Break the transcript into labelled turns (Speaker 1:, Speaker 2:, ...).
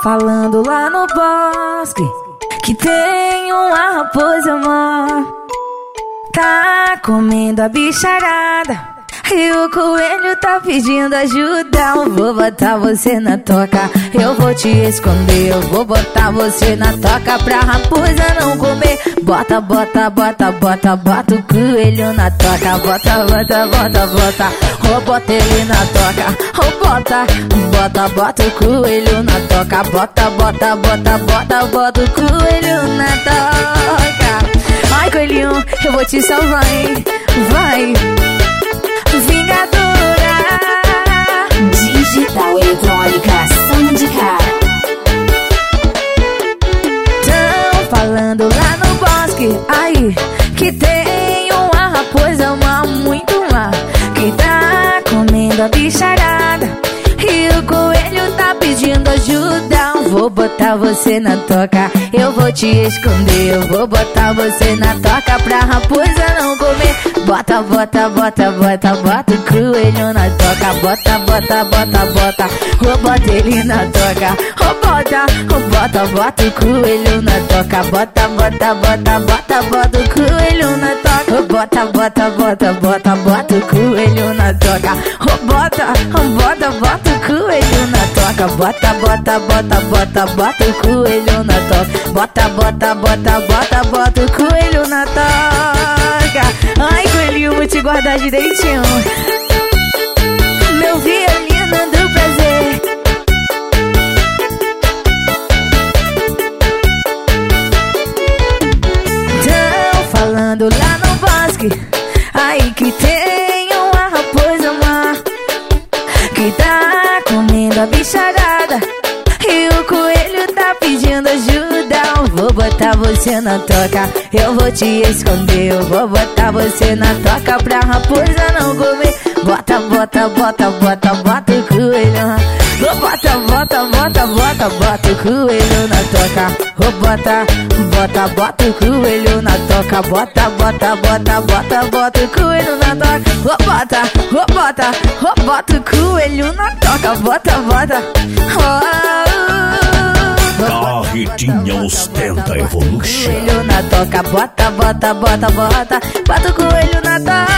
Speaker 1: falando lá no bosque que tem uma raposa má. Tá comendo a bicharada e o coelho tá pedindo ajuda. Eu vou botar você na toca, eu vou te esconder. Eu vou botar você na toca pra raposa não comer. Bota, bota, bota, bota, bota o coelho na toca. Bota, bota, bota, bota, oh, bota ele na toca. Oh, bota, bota, bota o coelho na toca. Bota, bota, bota, bota, bota o coelho na toca. Ai, coelhinho, eu vou te salvar, hein? Vai, Vingadora
Speaker 2: Digital Eletrônica Soundcar.
Speaker 1: Tão falando lá no bosque, aí, que tem uma raposa má, muito má, que tá comendo a bicharada e o coelho tá pedindo ajuda. Vou botar você na toca, eu vou te esconder. Eu vou botar você na toca pra raposa não comer. Bota, bota, bota, bota, bota o coelho na toca. Bota, bota, bota, bota, oh, bota ele na toca. Oh, bota, oh, bota, bota o coelho na toca. Bota, bota, bota, bota, bota o coelho na toca. Oh, bota, bota, bota, bota, bota o coelho na toca. Oh, bota, oh, bota, bota o coelho na toca. Bota, bota, bota, bota, bota o coelho na toca. Bota, bota, bota, bota, bota o coelho na toca. Ai, coelhinho, vou te guardar direitinho. Meu violino do prazer. Tão falando lá no bosque, aí que tem uma raposa má, que tá comendo a bicharada e o coelho tá pedindo ajuda. Eu vou botar você na toca, eu vou te esconder. Eu vou botar você na toca pra raposa não comer. Bota, bota, bota, bota, bota o coelho. Oh, bota, bota, bota, bota, bota o coelho na toca. Oh, bota, bota, bota o coelho na toca. Bota, bota, bota, bota, bota o coelho na toca. Oh, bota, oh, bota, oh, bota o coelho na toca. Bota, bota,
Speaker 3: Carretinha Ostenta Evolution.
Speaker 1: Coelho na toca, bota, bota, bota, bota, bota o coelho na toca.